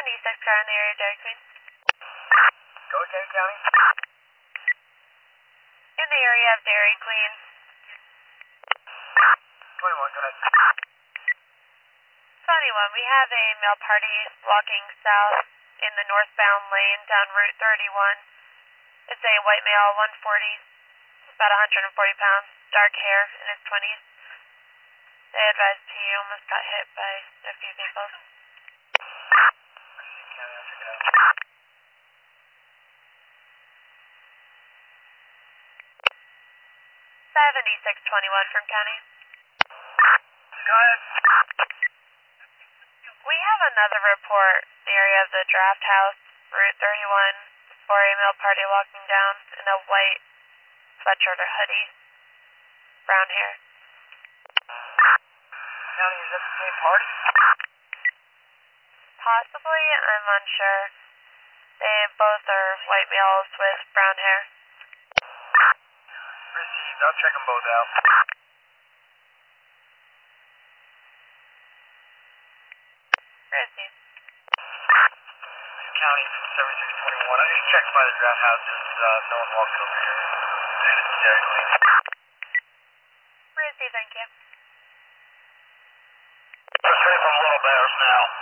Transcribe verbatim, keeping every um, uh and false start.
seventy-six car in the area, Dairy Queen. Go again, County. In the area of Dairy Queen. twenty-one, go ahead. twenty-one, we have a male party walking south in the northbound lane down Route thirty-one. It's a white male, one forty, about one hundred forty pounds, dark hair, in his twenties. They advised he almost got hit by a few people. seventy-six twenty-one from County. Go ahead. We have another report in the area of the Draft House, Route thirty-one, for a male party walking down in a white sweatshirt or hoodie, brown hair. County, is that the same party? Possibly, I'm unsure. They both are white males with brown hair. Received, I'll check them both out. Received. County, seventy-six twenty-one. I just checked by the draft houses. Uh, no one walked over here. And it's Dairy Queen. Received, thank you. Just ready for a little bears now.